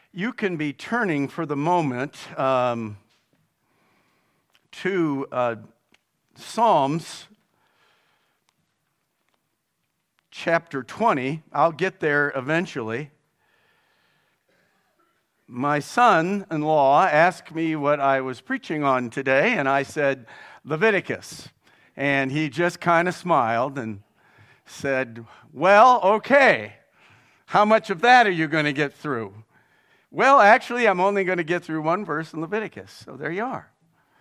you can be turning for the moment to Psalms chapter 20. I'll get there eventually. My son-in-law asked me what I was preaching on today, and I said Leviticus. And he just kind of smiled and said, well, okay, how much of that are you going to get through? Well, actually, I'm only going to get through one verse in Leviticus, so there you are.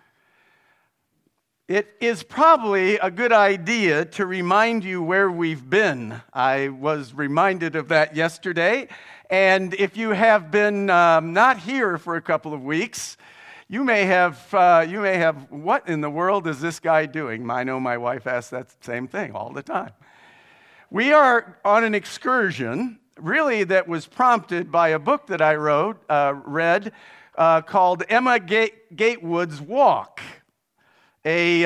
It is probably a good idea to remind you where we've been. I was reminded of that yesterday, and if you have been not here for a couple of weeks, you may have, what in the world is this guy doing? I know my wife asks that same thing all the time. We are on an excursion, really, that was prompted by a book that I read called Emma Gatewood's Walk. A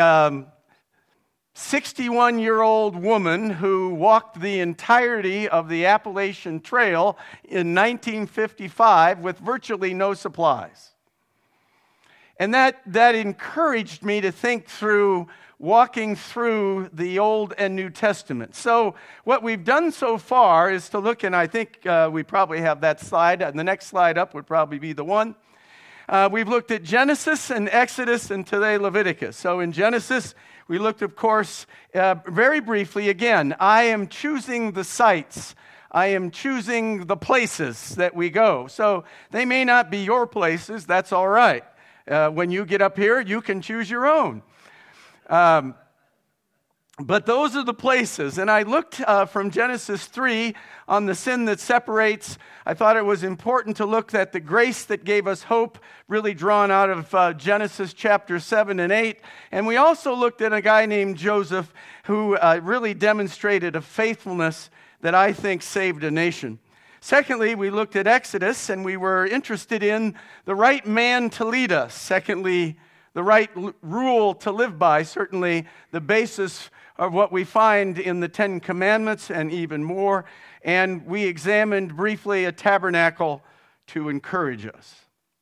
61-year-old woman who walked the entirety of the Appalachian Trail in 1955 with virtually no supplies. And that encouraged me to think through walking through the Old and New Testament. So what we've done so far is to look, and I think we probably have that slide, and the next slide up would probably be the one. We've looked at Genesis and Exodus and today Leviticus. So in Genesis, we looked, of course, very briefly again, I am choosing the sites. I am choosing the places that we go. So they may not be your places. That's all right. When you get up here, you can choose your own. But those are the places. And I looked from Genesis 3 on the sin that separates. I thought it was important to look at the grace that gave us hope, really drawn out of Genesis chapter 7 and 8. And we also looked at a guy named Joseph who really demonstrated a faithfulness that I think saved a nation. Secondly, we looked at Exodus, and we were interested in the right man to lead us. Secondly, the right rule to live by, certainly the basis of what we find in the Ten Commandments and even more. And we examined briefly a tabernacle to encourage us.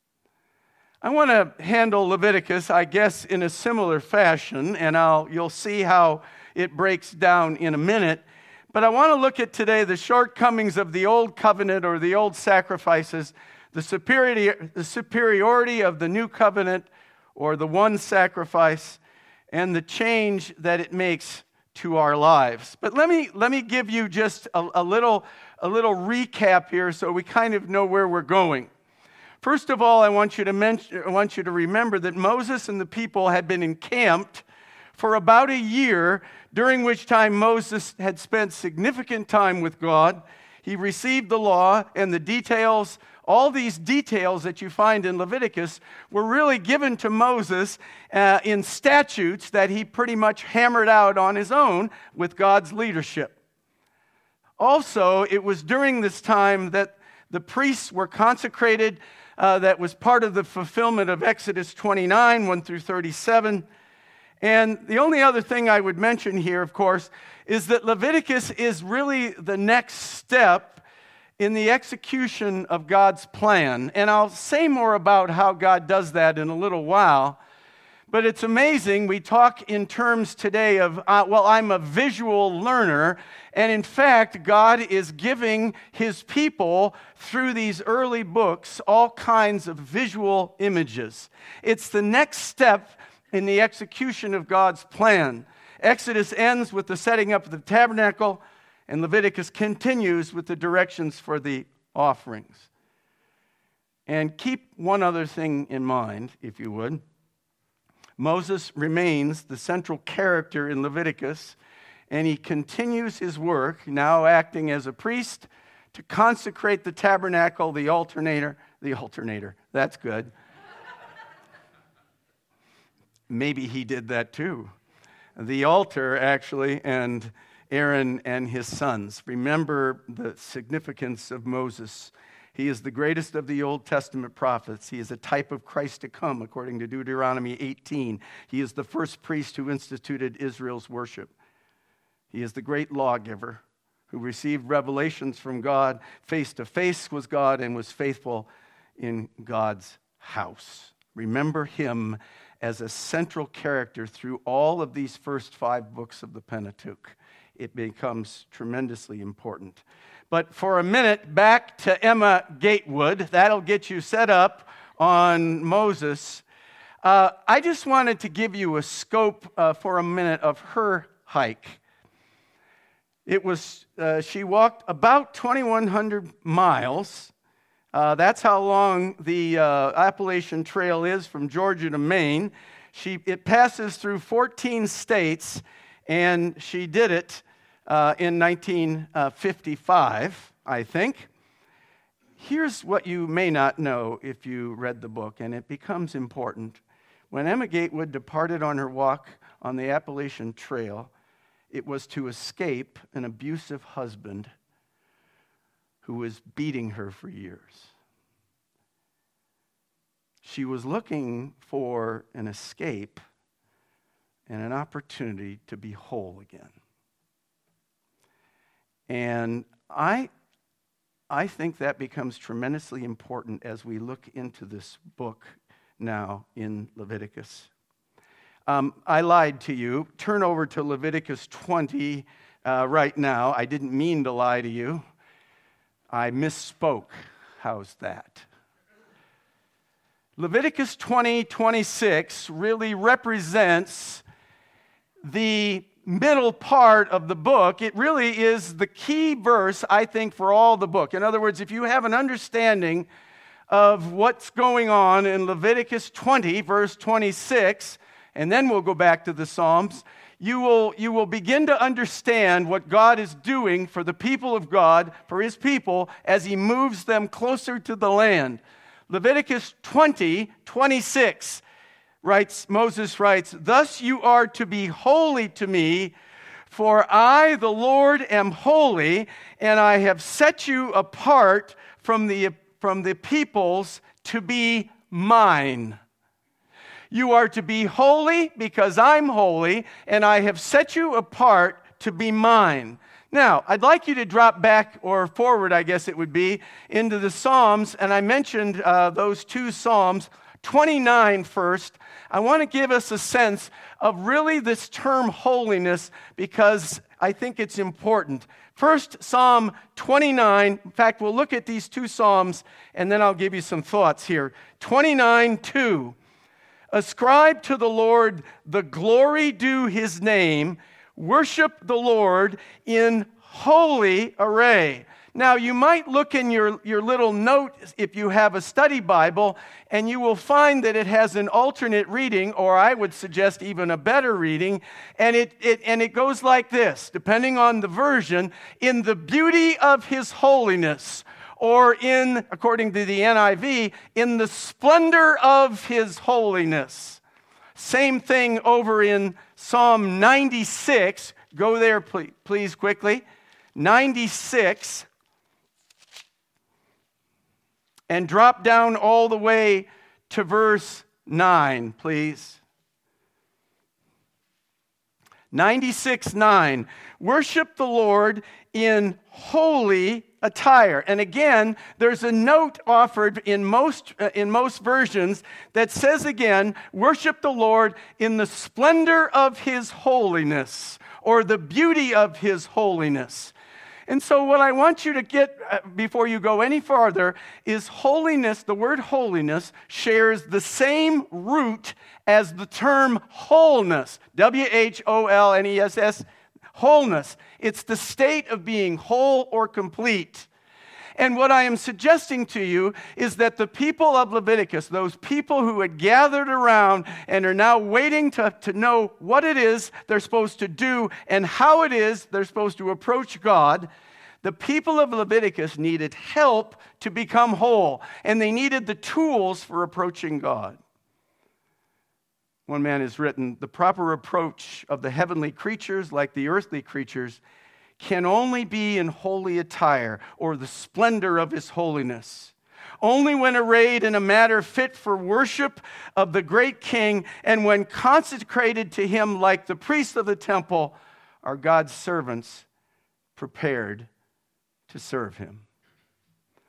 I want to handle Leviticus, I guess, in a similar fashion, and you'll see how it breaks down in a minute. But I want to look at today the shortcomings of the old covenant or the old sacrifices, the superiority of the new covenant or the one sacrifice, and the change that it makes to our lives. But let me give you just a little recap here so we kind of know where we're going. First of all, I want you to remember that Moses and the people had been encamped for about a year, during which time Moses had spent significant time with God. He received the law and the details. All these details that you find in Leviticus were really given to Moses in statutes that he pretty much hammered out on his own with God's leadership. Also, it was during this time that the priests were consecrated. That was part of the fulfillment of Exodus 29, 1 through 37. And the only other thing I would mention here, of course, is that Leviticus is really the next step in the execution of God's plan. And I'll say more about how God does that in a little while. But it's amazing. We talk in terms today of, I'm a visual learner. And in fact, God is giving his people, through these early books, all kinds of visual images. It's the next step in the execution of God's plan. Exodus ends with the setting up of the tabernacle, and Leviticus continues with the directions for the offerings. And keep one other thing in mind, if you would. Moses remains the central character in Leviticus, and he continues his work, now acting as a priest, to consecrate the tabernacle, the alternator, that's good. Maybe he did that too. The altar, actually, and Aaron and his sons. Remember the significance of Moses. He is the greatest of the Old Testament prophets. He is a type of Christ to come, according to Deuteronomy 18. He is the first priest who instituted Israel's worship. He is the great lawgiver who received revelations from God, face to face with God, and was faithful in God's house. Remember him as a central character through all of these first 5 books of the Pentateuch. It becomes tremendously important. But for a minute, back to Emma Gatewood. That'll get you set up on Moses. I just wanted to give you a scope for a minute of her hike. It was, she walked about 2,100 miles. That's how long the Appalachian Trail is from Georgia to Maine. It passes through 14 states, and she did it in 1955, I think. Here's what you may not know if you read the book, and it becomes important. When Emma Gatewood departed on her walk on the Appalachian Trail, it was to escape an abusive husband who was beating her for years. She was looking for an escape and an opportunity to be whole again. And I think that becomes tremendously important as we look into this book now in Leviticus. I lied to you. Turn over to Leviticus 20 right now. I didn't mean to lie to you. I misspoke. How's that? Leviticus 20:26 really represents the middle part of the book. It really is the key verse, I think, for all the book. In other words, if you have an understanding of what's going on in Leviticus 20, verse 26, and then we'll go back to the Psalms, you will begin to understand what God is doing for the people of God, for his people, as he moves them closer to the land. Leviticus 20:26 Moses writes, "Thus you are to be holy to me, for I, the Lord, am holy, and I have set you apart from the peoples to be mine." You are to be holy because I'm holy, and I have set you apart to be mine. Now, I'd like you to drop back, or forward, I guess it would be, into the Psalms, and I mentioned those 2 Psalms. 29 first. I want to give us a sense of really this term holiness because I think it's important. First, Psalm 29. In fact, we'll look at these 2 Psalms, and then I'll give you some thoughts here. 29:2. Ascribe to the Lord the glory due his name. Worship the Lord in holy array. Now, you might look in your little note if you have a study Bible, and you will find that it has an alternate reading, or I would suggest even a better reading, and it goes like this, depending on the version, in the beauty of his holiness, or in, according to the NIV, in the splendor of his holiness. Same thing over in Psalm 96. Go there, please, quickly. 96. And drop down all the way to verse 9, please. 96:9. Worship the Lord in holy attire. And again, there's a note offered in most versions that says again, worship the Lord in the splendor of his holiness, or the beauty of his holiness. And so what I want you to get before you go any farther is holiness. The word holiness shares the same root as the term wholeness. WHOLNESS, wholeness. It's the state of being whole or complete. And what I am suggesting to you is that the people of Leviticus, those people who had gathered around and are now waiting to know what it is they're supposed to do and how it is they're supposed to approach God, the people of Leviticus needed help to become whole, and they needed the tools for approaching God. One man has written, the proper approach of the heavenly creatures, like the earthly creatures, can only be in holy attire, or the splendor of his holiness. Only when arrayed in a manner fit for worship of the great King, and when consecrated to him like the priests of the temple, are God's servants prepared to serve him.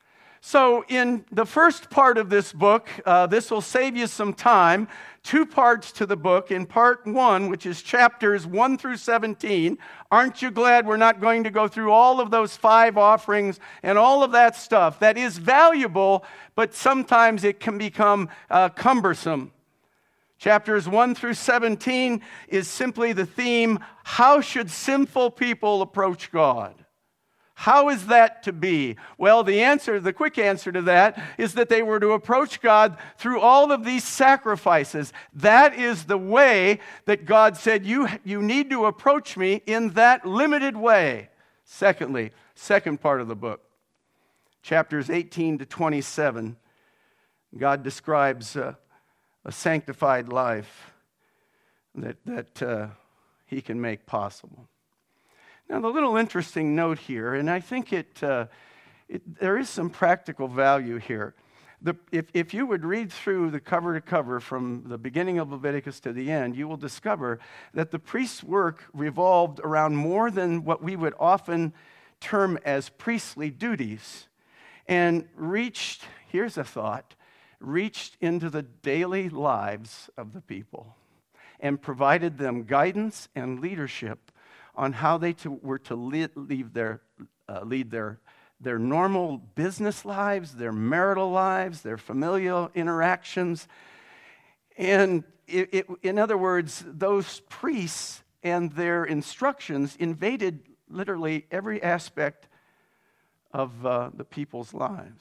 So in the first part of this book, this will save you some time, 2 parts to the book. In part 1, which is chapters 1 through 17, aren't you glad we're not going to go through all of those 5 offerings and all of that stuff? That is valuable, but sometimes it can become cumbersome. Chapters 1 through 17 is simply the theme, how should sinful people approach God? How is that to be? Well, the quick answer to that is that they were to approach God through all of these sacrifices. That is the way that God said, you need to approach me in that limited way. Secondly, second part of the book, chapters 18 to 27, God describes a sanctified life that he can make possible. Now, the little interesting note here, and I think there is some practical value here. If you would read through the cover to cover from the beginning of Leviticus to the end, you will discover that the priest's work revolved around more than what we would often term as priestly duties, and here's a thought, reached into the daily lives of the people and provided them guidance and leadership on how they were to lead their normal business lives, their marital lives, their familial interactions. And in other words, those priests and their instructions invaded literally every aspect of the people's lives.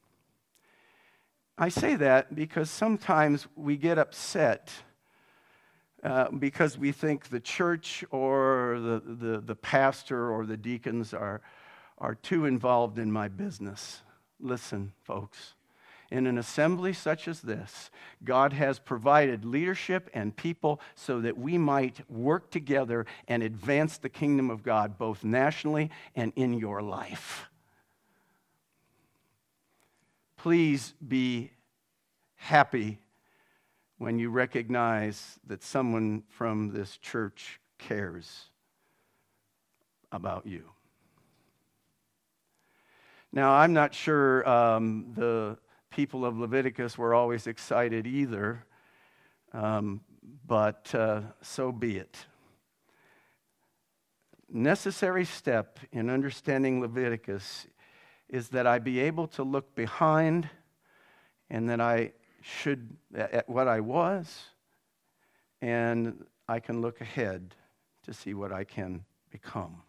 I say that because sometimes we get upset because we think the church or the pastor or the deacons are too involved in my business. Listen, folks, in an assembly such as this, God has provided leadership and people so that we might work together and advance the kingdom of God both nationally and in your life. Please be happy when you recognize that someone from this church cares about you. Now, I'm not sure the people of Leviticus were always excited either, but so be it. Necessary step in understanding Leviticus is that I be able to look behind and that I should at what I was, and I can look ahead to see what I can become.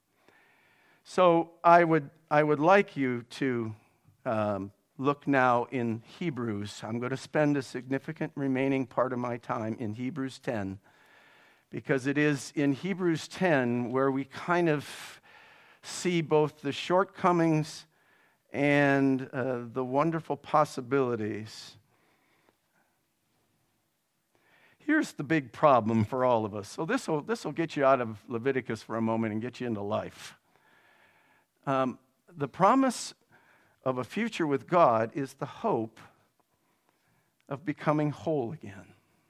So I would like you to look now in Hebrews. I'm going to spend a significant remaining part of my time in Hebrews 10, because it is in Hebrews 10 where we kind of see both the shortcomings and the wonderful possibilities. Here's the big problem for all of us. So this will get you out of Leviticus for a moment and get you into life. The promise of a future with God is the hope of becoming whole again.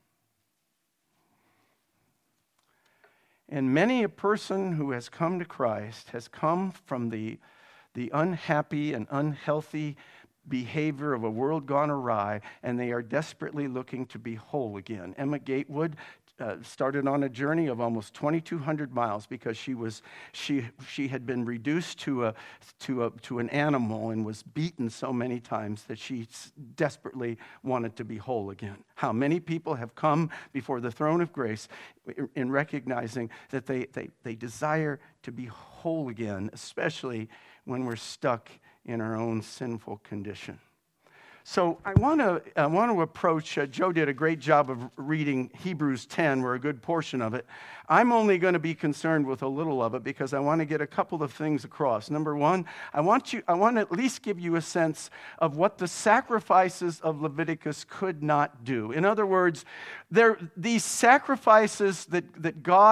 And many a person who has come to Christ has come from the unhappy and unhealthy behavior of a world gone awry, and they are desperately looking to be whole again. Emma Gatewood started on a journey of almost 2,200 miles because she had been reduced to an animal and was beaten so many times that she desperately wanted to be whole again. How many people have come before the throne of grace in recognizing that they desire to be whole again, especially when we're stuck in our own sinful condition. So I want to approach, Joe did a great job of reading Hebrews 10, we're a good portion of it. I'm only going to be concerned with a little of it because I want to get a couple of things across. Number one, I want to at least give you a sense of what the sacrifices of Leviticus could not do. In other words, these sacrifices that God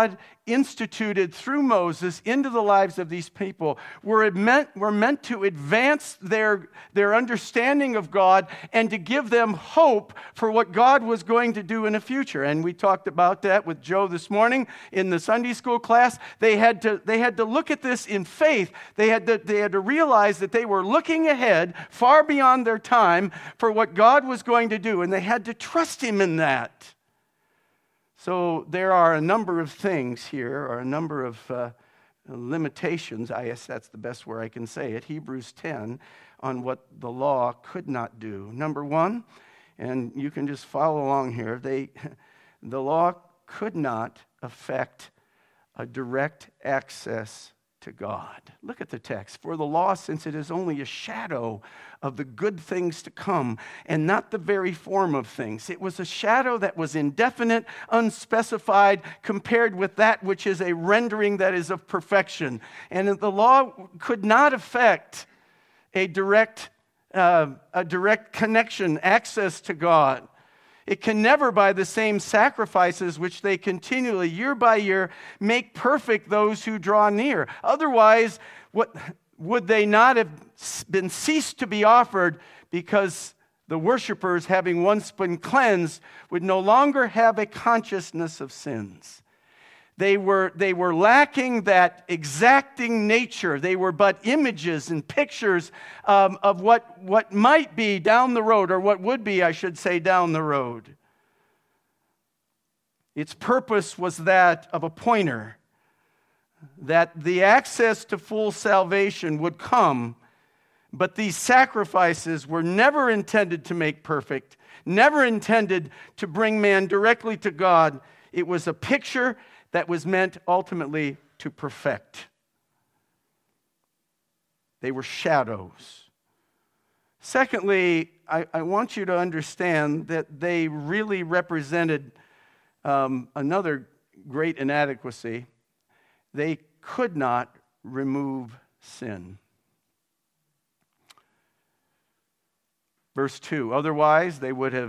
instituted through Moses into the lives of these people were meant to advance their understanding of God and to give them hope for what God was going to do in the future. And we talked about that with Joe this morning in the Sunday school class. They had to look at this in faith. They had to realize that they were looking ahead far beyond their time for what God was going to do, and they had to trust Him in that. So there are a number of things here, or a number of limitations, I guess that's the best way I can say it, Hebrews 10, on what the law could not do. Number one, and you can just follow along here, the law could not affect a direct access to God. Look at the text. For the law, since it is only a shadow of the good things to come and not the very form of things. It was a shadow that was indefinite, unspecified, compared with that which is a rendering that is of perfection. And the law could not affect a direct connection, access to God. It can never, by the same sacrifices which they continually, year by year, make perfect those who draw near. Otherwise, would they not have been ceased to be offered, because the worshipers, having once been cleansed, would no longer have a consciousness of sins. They were lacking that exacting nature. They were but images and pictures of what might be down the road, or what would be, I should say, down the road. Its purpose was that of a pointer, that the access to full salvation would come, but these sacrifices were never intended to make perfect, never intended to bring man directly to God. It was a picture that was meant ultimately to perfect. They were shadows. Secondly, I want you to understand that they really represented another great inadequacy. They could not remove sin. Verse 2, otherwise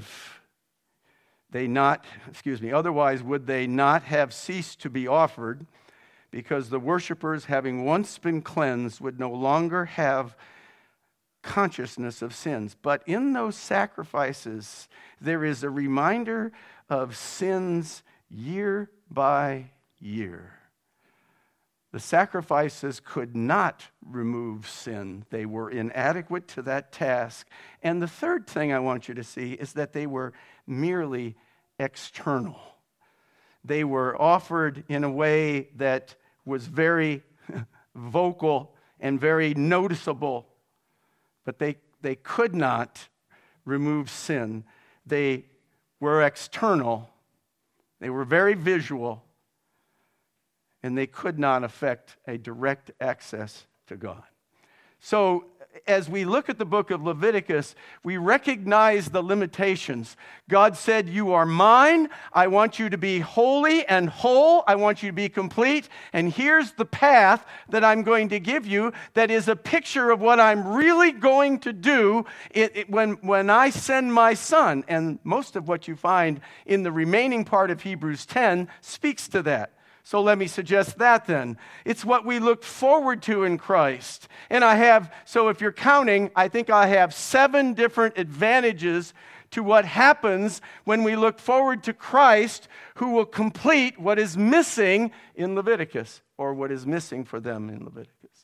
would they not have ceased to be offered, because the worshipers, having once been cleansed, would no longer have consciousness of sins. But in those sacrifices, there is a reminder of sins year by year. The sacrifices could not remove sin. They were inadequate to that task. And the third thing I want you to see is that they were merely external. They were offered in a way that was very vocal and very noticeable, but they could not remove sin. They were external. They were very visual, and they could not affect a direct access to God. So, as we look at the book of Leviticus, we recognize the limitations. God said, "You are mine. I want you to be holy and whole. I want you to be complete. And here's the path that I'm going to give you that is a picture of what I'm really going to do when I send my son." And most of what you find in the remaining part of Hebrews 10 speaks to that. So let me suggest that then. It's what we look forward to in Christ. And so if you're counting, I think I have 7 different advantages to what happens when we look forward to Christ, who will complete what is missing in Leviticus, or what is missing for them in Leviticus.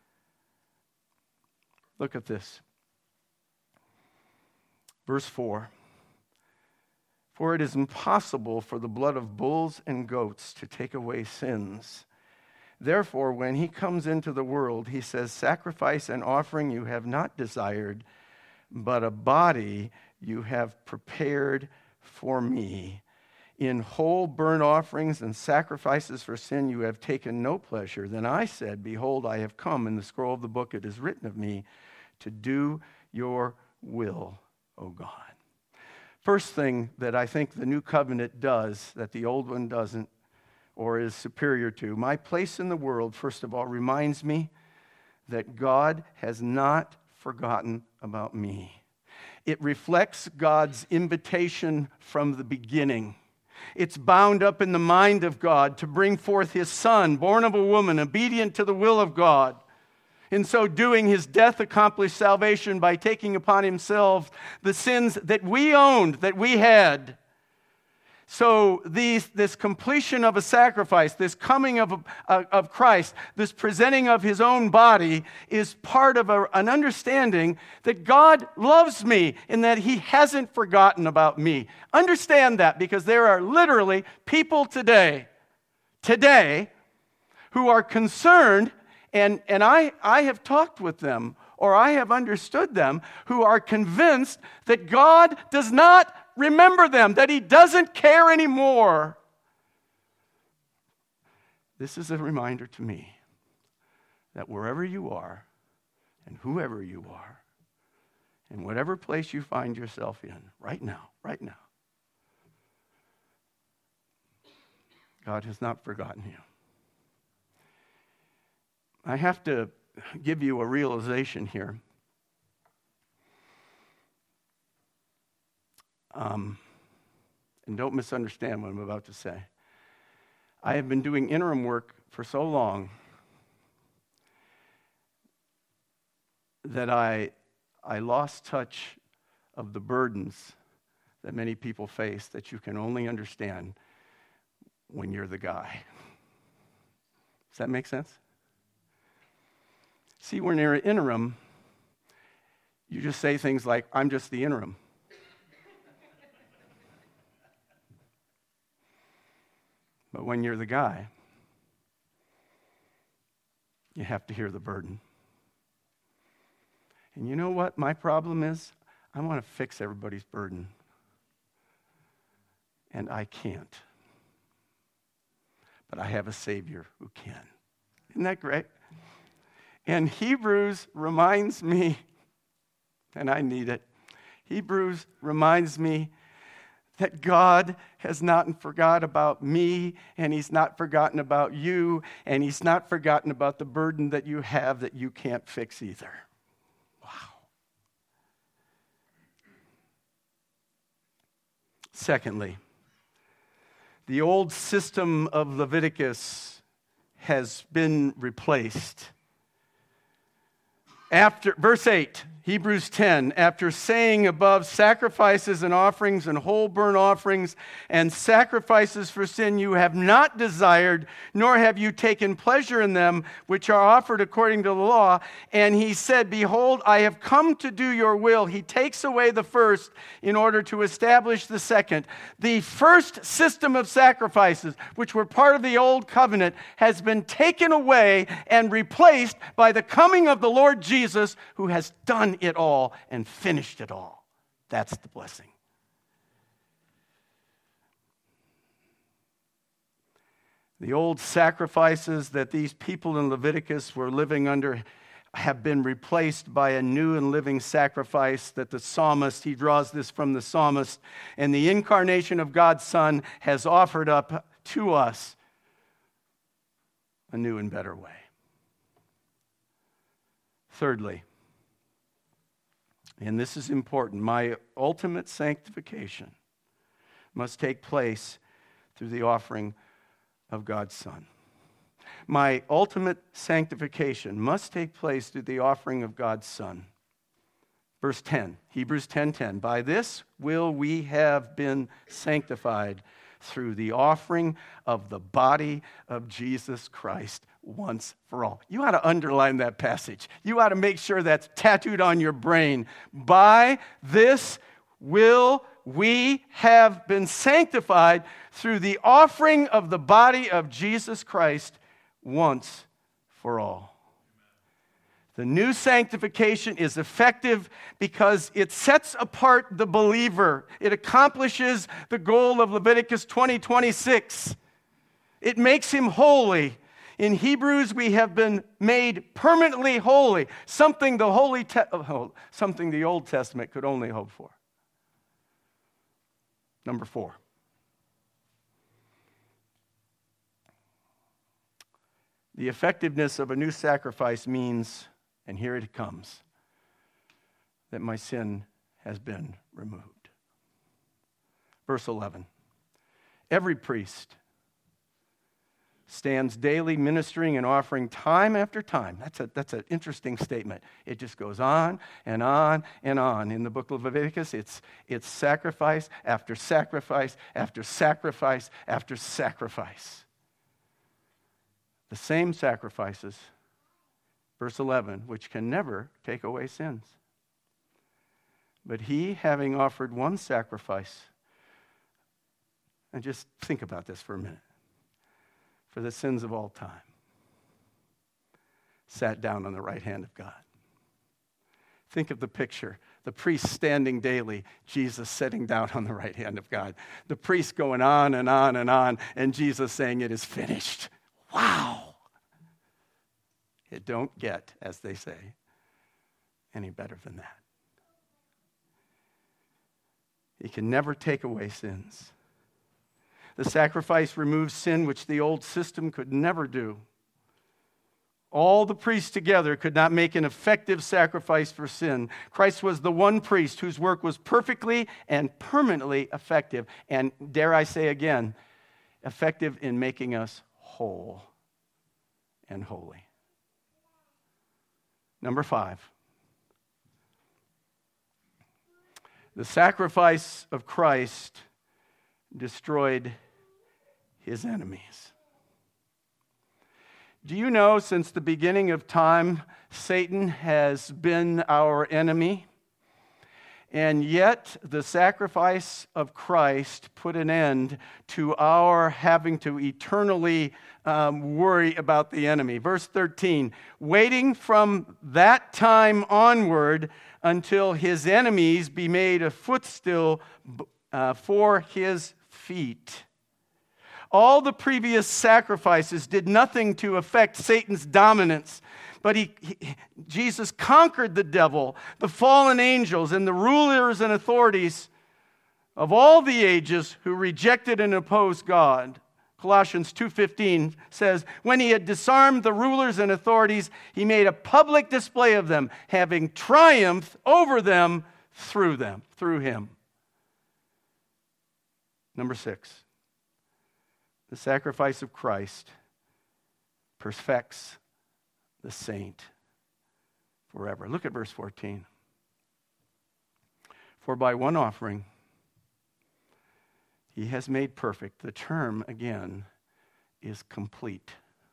Look at this. Verse 4. For it is impossible for the blood of bulls and goats to take away sins. Therefore, when he comes into the world, he says, "Sacrifice and offering you have not desired, but a body you have prepared for me. In whole burnt offerings and sacrifices for sin you have taken no pleasure. Then I said, Behold, I have come. In the scroll of the book it is written of me, to do your will, O God." First thing that I think the new covenant does that the old one doesn't, or is superior to, my place in the world, first of all, reminds me that God has not forgotten about me. It reflects God's invitation from the beginning. It's bound up in the mind of God to bring forth his Son, born of a woman, obedient to the will of God. In so doing, his death accomplished salvation by taking upon himself the sins that we owned, that we had. So this completion of a sacrifice, this coming of Christ, this presenting of his own body is part of an understanding that God loves me and that he hasn't forgotten about me. Understand that, because there are literally people today, who are concerned, and I have talked with them, or I have understood them, who are convinced that God does not remember them, that he doesn't care anymore. This is a reminder to me that wherever you are, and whoever you are, in whatever place you find yourself in, right now, God has not forgotten you. I have to give you a realization here. And don't misunderstand what I'm about to say. I have been doing interim work for so long that I lost touch of the burdens that many people face that you can only understand when you're the guy. Does that make sense? See, when you're an interim, you just say things like, I'm just the interim. But when you're the guy, you have to hear the burden. And you know what my problem is? I want to fix everybody's burden. And I can't. But I have a Savior who can. Isn't that great? And Hebrews reminds me, and I need it, Hebrews reminds me that God has not forgotten about me, and he's not forgotten about you, and he's not forgotten about the burden that you have that you can't fix either. Wow. Secondly, the old system of Leviticus has been replaced. After verse 8, Hebrews 10, after saying above, sacrifices and offerings and whole burnt offerings and sacrifices for sin you have not desired, nor have you taken pleasure in them, which are offered according to the law. And he said, behold, I have come to do your will. He takes away the first in order to establish the second. The first system of sacrifices, which were part of the old covenant, has been taken away and replaced by the coming of the Lord Jesus, who has done it all and finished it all. That's the blessing. The old sacrifices that these people in Leviticus were living under have been replaced by a new and living sacrifice that the psalmist, he draws this from the psalmist, and the incarnation of God's Son has offered up to us a new and better way. Thirdly, and this is important, my ultimate sanctification must take place through the offering of God's Son. My ultimate sanctification must take place through the offering of God's Son. Verse 10, Hebrews 10:10. By this will we have been sanctified through the offering of the body of Jesus Christ once for all. You ought to underline that passage. You ought to make sure that's tattooed on your brain. By this will we have been sanctified through the offering of the body of Jesus Christ once for all. The new sanctification is effective because it sets apart the believer. It accomplishes the goal of Leviticus 20:26. It makes him holy. In Hebrews, we have been made permanently holy, something the Old Testament could only hope for. Number 4. The effectiveness of a new sacrifice means, and here it comes, that my sin has been removed. Verse 11. Every priest stands daily ministering and offering time after time. That's an interesting statement. It just goes on and on and on. In the book of Leviticus, it's sacrifice after sacrifice after sacrifice after sacrifice. The same sacrifices, verse 11, which can never take away sins. But he, having offered one sacrifice, and just think about this for a minute, for the sins of all time, sat down on the right hand of God. Think of the picture. The priest standing daily, Jesus sitting down on the right hand of God. The priest going on and on and on, and Jesus saying, "It is finished." Wow! It don't get, as they say, any better than that. He can never take away sins. The sacrifice removes sin, which the old system could never do. All the priests together could not make an effective sacrifice for sin. Christ was the one priest whose work was perfectly and permanently effective, and dare I say again, effective in making us whole and holy. Number 5. The sacrifice of Christ destroyed his enemies. Do you know, since the beginning of time, Satan has been our enemy? And yet, the sacrifice of Christ put an end to our having to eternally worry about the enemy. Verse 13, waiting from that time onward until his enemies be made a footstool for his feet. All the previous sacrifices did nothing to affect Satan's dominance, but Jesus conquered the devil, the fallen angels, and the rulers and authorities of all the ages who rejected and opposed God. Colossians 2:15 says, when he had disarmed the rulers and authorities, he made a public display of them, having triumphed over them, through him. Number 6. The sacrifice of Christ perfects the saint forever. Look at verse 14. For by one offering he has made perfect. The term, again, is complete.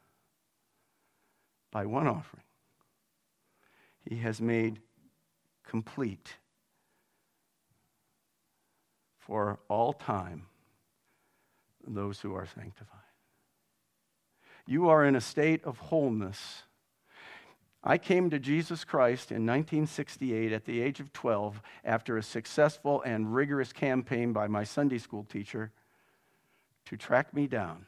By one offering he has made complete for all time those who are sanctified. You are in a state of wholeness. I came to Jesus Christ in 1968 at the age of 12 after a successful and rigorous campaign by my Sunday school teacher to track me down.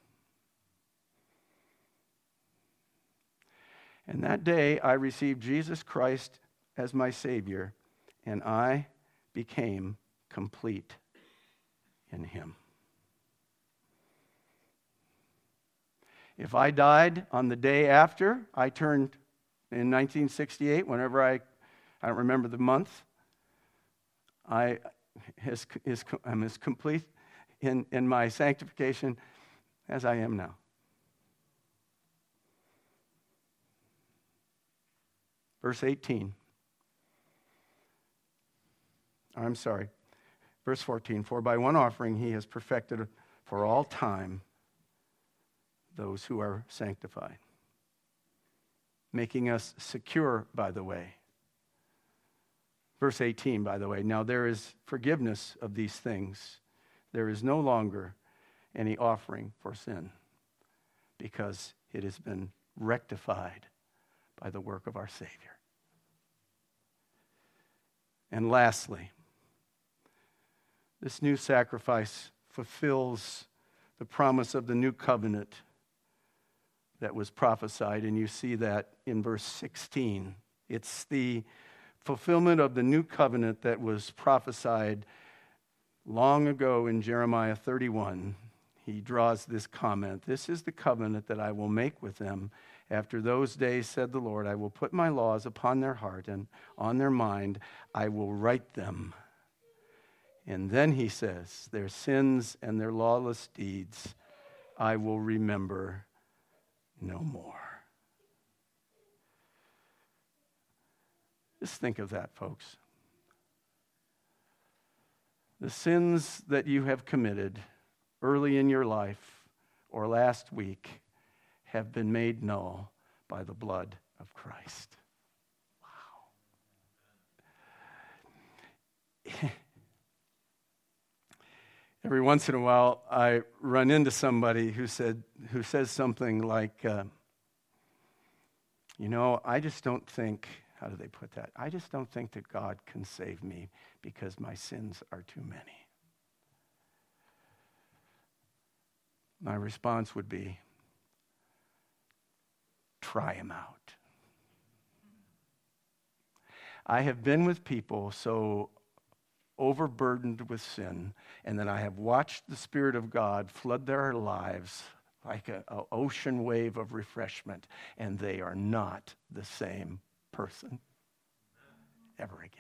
And that day I received Jesus Christ as my Savior, and I became complete in Him. If I died on the day after I turned in 1968, whenever I don't remember the month, I'm as complete in my sanctification as I am now. Verse 18. Verse 14. For by one offering he has perfected for all time those who are sanctified, making us secure, by the way. Verse 18, by the way, now there is forgiveness of these things. There is no longer any offering for sin because it has been rectified by the work of our Savior. And lastly, this new sacrifice fulfills the promise of the new covenant that was prophesied, and you see that in verse 16. It's the fulfillment of the new covenant that was prophesied long ago in Jeremiah 31. He draws this comment, "This is the covenant that I will make with them. After those days, said the Lord, I will put my laws upon their heart and on their mind I will write them, And then he says, their sins and their lawless deeds I will remember no more. Just think of that, folks. The sins that you have committed early in your life or last week have been made null by the blood of Christ. Wow. Every once in a while, I run into somebody who says something like, I just don't think, how do they put that? I just don't think that God can save me because my sins are too many. My response would be, try him out. I have been with people so overburdened with sin, and then I have watched the Spirit of God flood their lives like an ocean wave of refreshment, and they are not the same person ever again.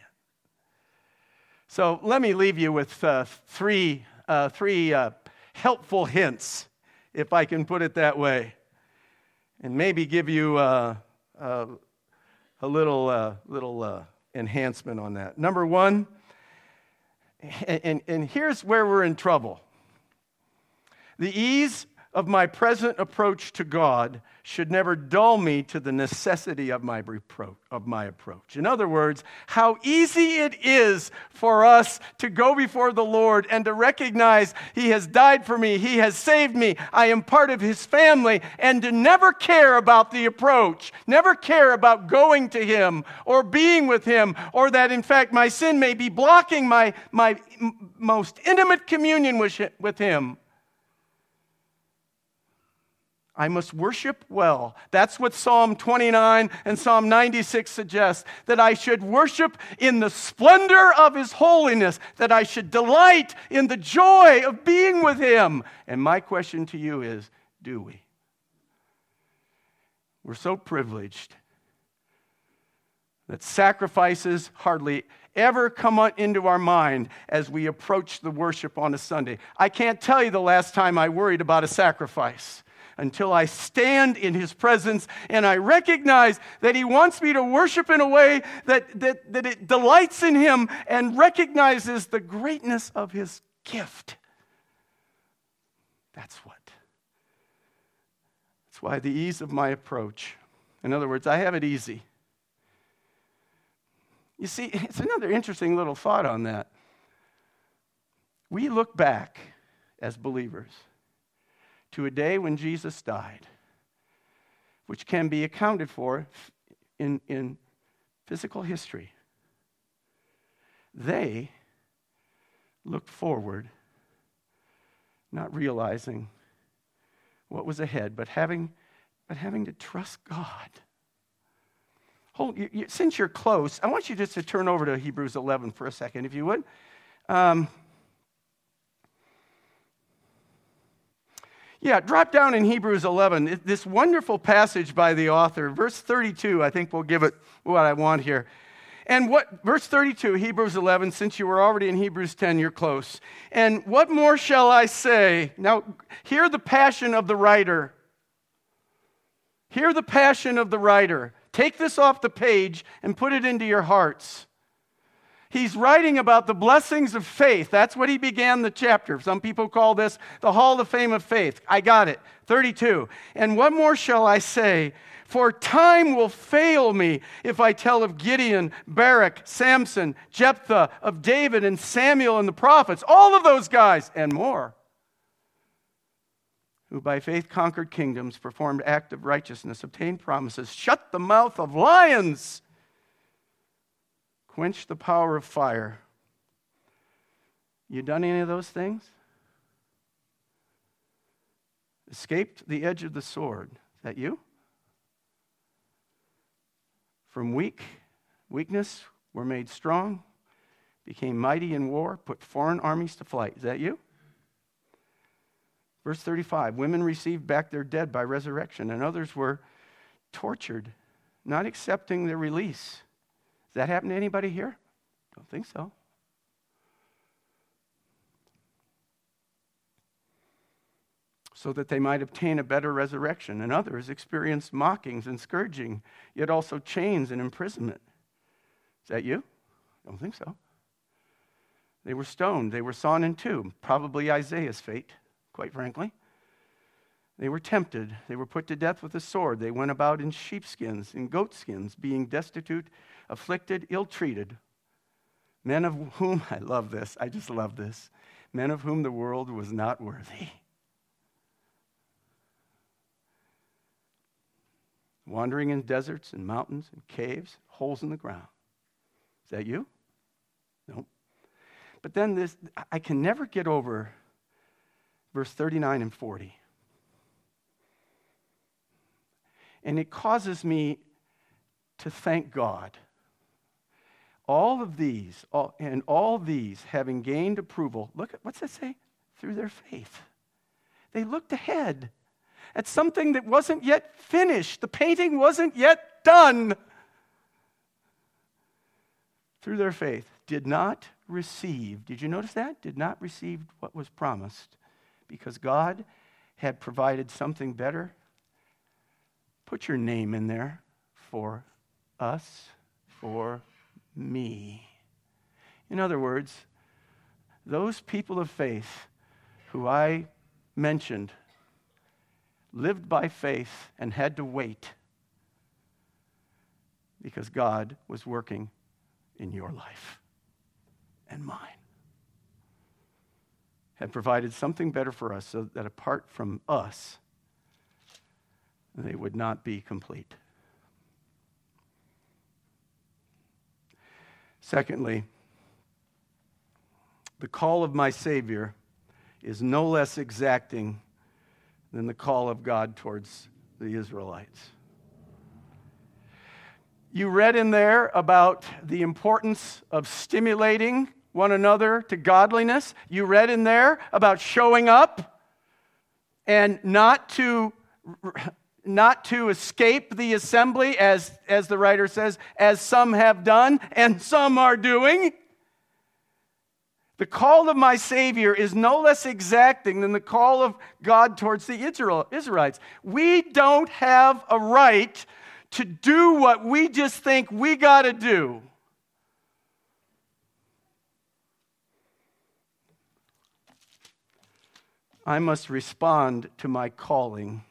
So let me leave you with three helpful hints, if I can put it that way, and maybe give you a little enhancement on that. Number one, and here's where we're in trouble. The ease of my present approach to God should never dull me to the necessity of my approach. In other words, how easy it is for us to go before the Lord and to recognize He has died for me, He has saved me, I am part of His family, and to never care about the approach, never care about going to Him or being with Him, or that in fact my sin may be blocking my most intimate communion with Him. I must worship well. That's what Psalm 29 and Psalm 96 suggest, that I should worship in the splendor of His holiness, that I should delight in the joy of being with Him. And my question to you is, do we? We're so privileged that sacrifices hardly ever come into our mind as we approach the worship on a Sunday. I can't tell you the last time I worried about a sacrifice, until I stand in His presence and I recognize that He wants me to worship in a way that it delights in Him and recognizes the greatness of His gift. That's why the ease of my approach. In other words, I have it easy. You see, it's another interesting little thought on that. We look back as believers to a day when Jesus died, which can be accounted for in physical history. They looked forward, not realizing what was ahead, but having to trust God. Since you're close, I want you just to turn over to Hebrews 11 for a second, if you would. Drop down in Hebrews 11. This wonderful passage by the author. Verse 32, I think we'll give it what I want here. And verse 32, Hebrews 11, since you were already in Hebrews 10, you're close. And what more shall I say? Now, hear the passion of the writer. Hear the passion of the writer. Take this off the page and put it into your hearts. He's writing about the blessings of faith. That's what he began the chapter. Some people call this the Hall of Fame of Faith. I got it. 32. And what more shall I say? For time will fail me if I tell of Gideon, Barak, Samson, Jephthah, of David and Samuel and the prophets, all of those guys and more, who by faith conquered kingdoms, performed acts of righteousness, obtained promises, shut the mouth of lions, quench the power of fire. You done any of those things? Escaped the edge of the sword. Is that you? From weakness were made strong, became mighty in war, put foreign armies to flight. Is that you? Verse 35, women received back their dead by resurrection, and others were tortured, not accepting their release. Does that happen to anybody here? Don't think so. so that they might obtain a better resurrection. And others experienced mockings and scourging, yet also chains and imprisonment. Is that you? I don't think so. They were stoned. They were sawn in two. Probably Isaiah's fate, quite frankly. They were tempted. They were put to death with a sword. They went about in sheepskins, in goatskins, being destitute, afflicted, ill-treated. Men of whom, I love this, I just love this, men of whom the world was not worthy. Wandering in deserts and mountains and caves, holes in the ground. Is that you? No. But then this, I can never get over verse 39 and 40. And it causes me to thank God. All these having gained approval, look at, what's that say? Through their faith. They looked ahead at something that wasn't yet finished. The painting wasn't yet done. Through their faith, did not receive, did you notice that? Did not receive what was promised because God had provided something better. Put your name in there. For us, for me. In other words, those people of faith who I mentioned lived by faith and had to wait because God was working in your life and mine. Had provided something better for us so that apart from us, they would not be complete. Secondly, the call of my Savior is no less exacting than the call of God towards the Israelites. You read in there about the importance of stimulating one another to godliness. You read in there about showing up and not to escape the assembly, as the writer says, as some have done and some are doing. The call of my Savior is no less exacting than the call of God towards the Israelites. We don't have a right to do what we just think we got to do. I must respond to my calling.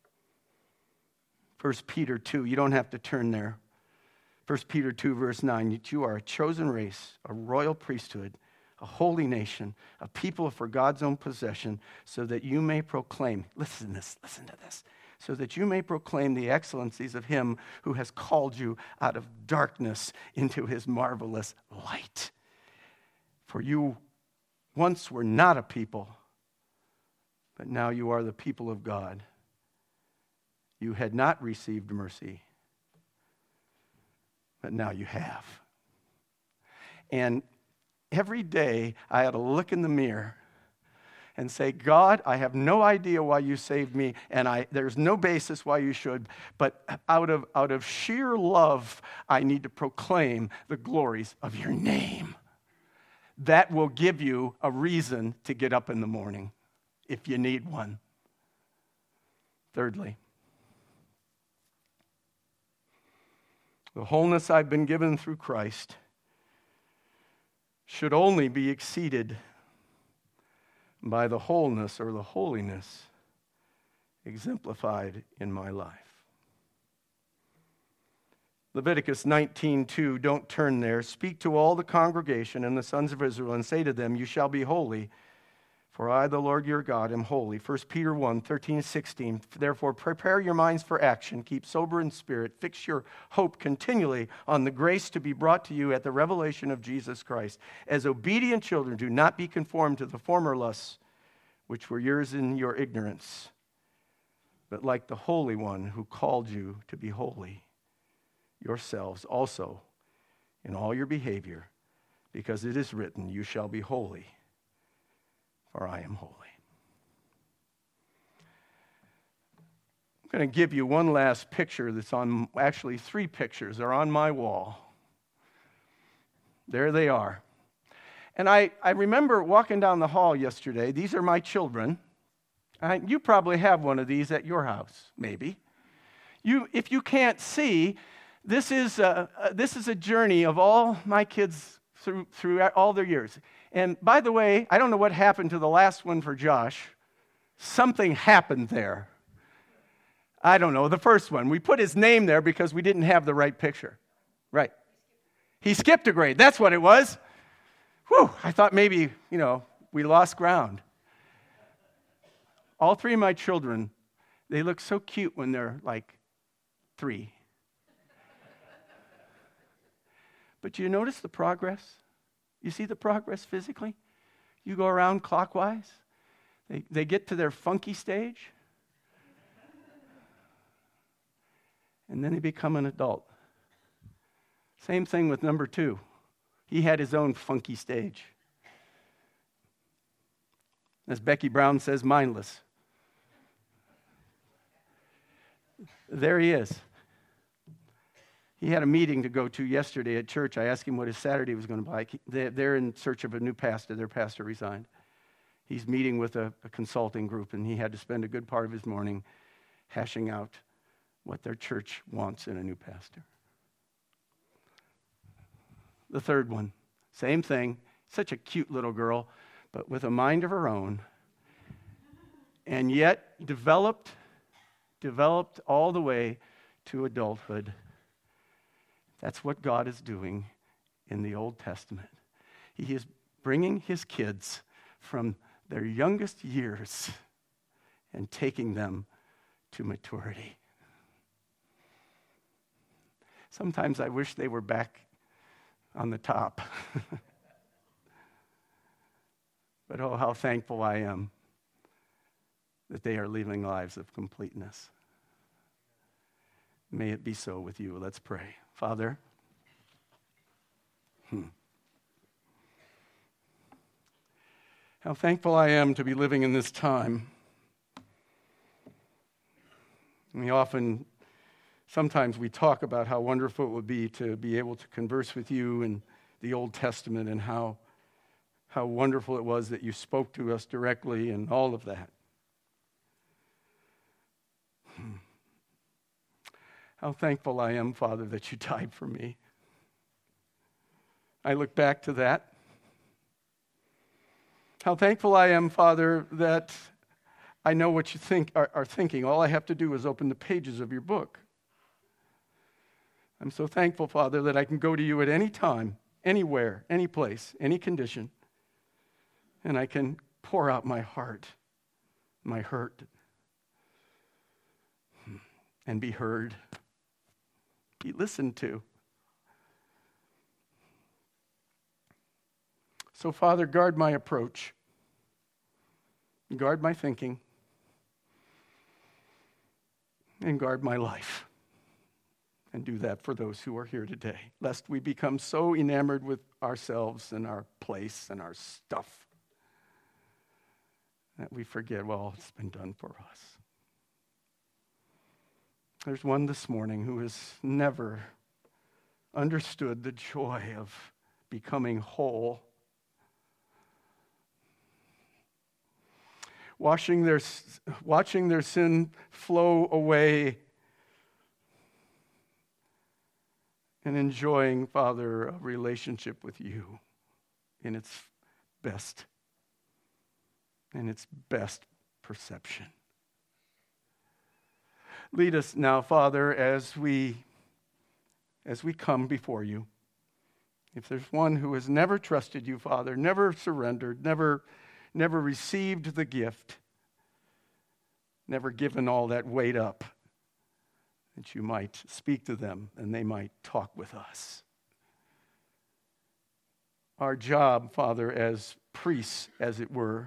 1 Peter 2, you don't have to turn there. 1 Peter 2, verse 9, you are a chosen race, a royal priesthood, a holy nation, a people for God's own possession, so that you may proclaim, listen to this, so that you may proclaim the excellencies of him who has called you out of darkness into his marvelous light. For you once were not a people, but now you are the people of God. You had not received mercy, but now you have. And every day I had to look in the mirror and say, God, I have no idea why you saved me, and there's no basis why you should, but out of sheer love, I need to proclaim the glories of your name. That will give you a reason to get up in the morning, if you need one. Thirdly, the wholeness I've been given through Christ should only be exceeded by the wholeness or the holiness exemplified in my life. Leviticus 19:2, don't turn there. Speak to all the congregation and the sons of Israel and say to them, you shall be holy, for I, the Lord your God, am holy. 1 Peter 1:13-16. Therefore, prepare your minds for action. Keep sober in spirit. Fix your hope continually on the grace to be brought to you at the revelation of Jesus Christ. As obedient children, do not be conformed to the former lusts which were yours in your ignorance, but like the Holy One who called you to be holy, yourselves also in all your behavior, because it is written, you shall be holy, for I am holy. I'm going to give you one last picture that's on, actually 3 pictures are on my wall. There they are. And I remember walking down the hall yesterday. These are my children. You probably have one of these at your house, maybe. If you can't see, this is a journey of all my kids through all their years. And by the way, I don't know what happened to the last one for Josh. Something happened there. I don't know, the first one. We put his name there because we didn't have the right picture. Right. He skipped a grade. That's what it was. Whew, I thought maybe, we lost ground. All three of my children, they look so cute when they're like 3. But do you notice the progress? You see the progress physically? You go around clockwise. They get to their funky stage. And then they become an adult. Same thing with number 2. He had his own funky stage. As Becky Brown says, mindless. There he is. He had a meeting to go to yesterday at church. I asked him what his Saturday was going to be like. They're in search of a new pastor. Their pastor resigned. He's meeting with a consulting group, and he had to spend a good part of his morning hashing out what their church wants in a new pastor. The third one, same thing. Such a cute little girl, but with a mind of her own, and yet developed all the way to adulthood. That's what God is doing in the Old Testament. He is bringing his kids from their youngest years and taking them to maturity. Sometimes I wish they were back on the top. But oh, how thankful I am that they are living lives of completeness. May it be so with you. Let's pray. Father, how thankful I am to be living in this time. Sometimes we talk about how wonderful it would be to be able to converse with you in the Old Testament and how wonderful it was that you spoke to us directly and all of that. How thankful I am, Father, that you died for me. I look back to that. How thankful I am, Father, that I know what you are thinking. All I have to do is open the pages of your book. I'm so thankful, Father, that I can go to you at any time, anywhere, any place, any condition, and I can pour out my heart, my hurt, and be heard, be listened to. So, Father, guard my approach, guard my thinking, and guard my life. And do that for those who are here today, lest we become so enamored with ourselves and our place and our stuff that we forget, well, it's been done for us. There's one this morning who has never understood the joy of becoming whole, watching their sin flow away, and enjoying, Father, a relationship with you in its best perception. Lead us now, Father, as we come before you. If there's one who has never trusted you, Father, never surrendered, never received the gift, never given all that weight up, that you might speak to them and they might talk with us. Our job, Father, as priests, as it were,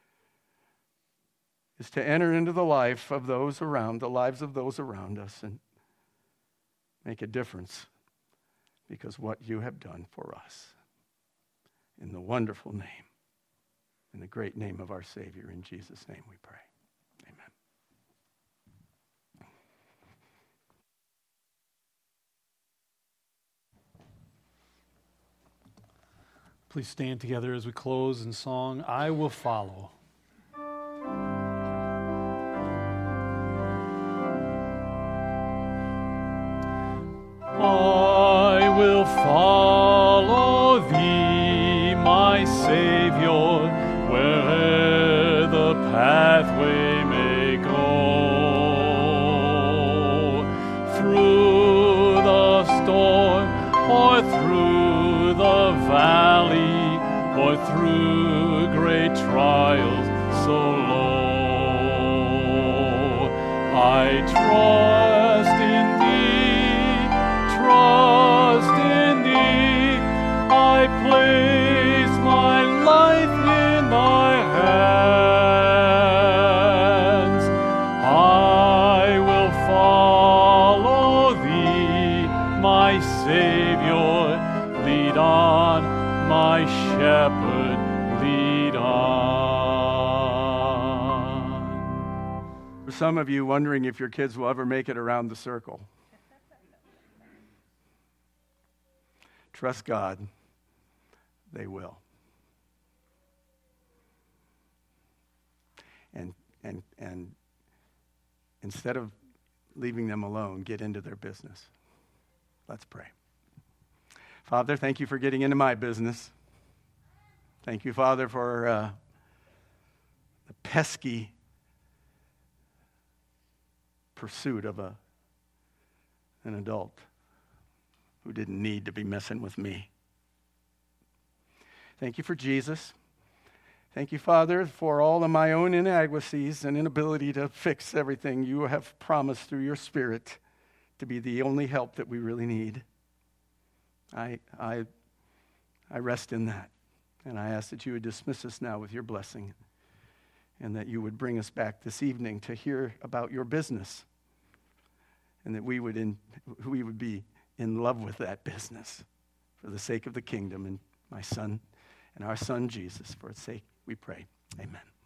is to enter into the lives of those around us and make a difference because what you have done for us. In the wonderful name, in the great name of our Savior, in Jesus' name we pray. Amen. Please stand together as we close in song, I Will Follow. I will follow thee, my Savior, where the pathway may go. Through the storm, or through the valley, or through great trials so low, I trust in thee, trust in thee. I place my life in thy hands. I will follow thee, my Savior. Lead on, my shepherd, lead on. For some of you wondering if your kids will ever make it around the circle, trust God, they will. And instead of leaving them alone, get into their business. Let's pray. Father, thank you for getting into my business. Thank you, Father, for the pesky pursuit of an adult who didn't need to be messing with me. Thank you for Jesus. Thank you, Father, for all of my own inadequacies and inability to fix everything. You have promised through your Spirit to be the only help that we really need. I rest in that, and I ask that you would dismiss us now with your blessing, and that you would bring us back this evening to hear about your business, and that we would be in love with that business for the sake of the kingdom and my son and our son Jesus. For its sake, we pray. Amen.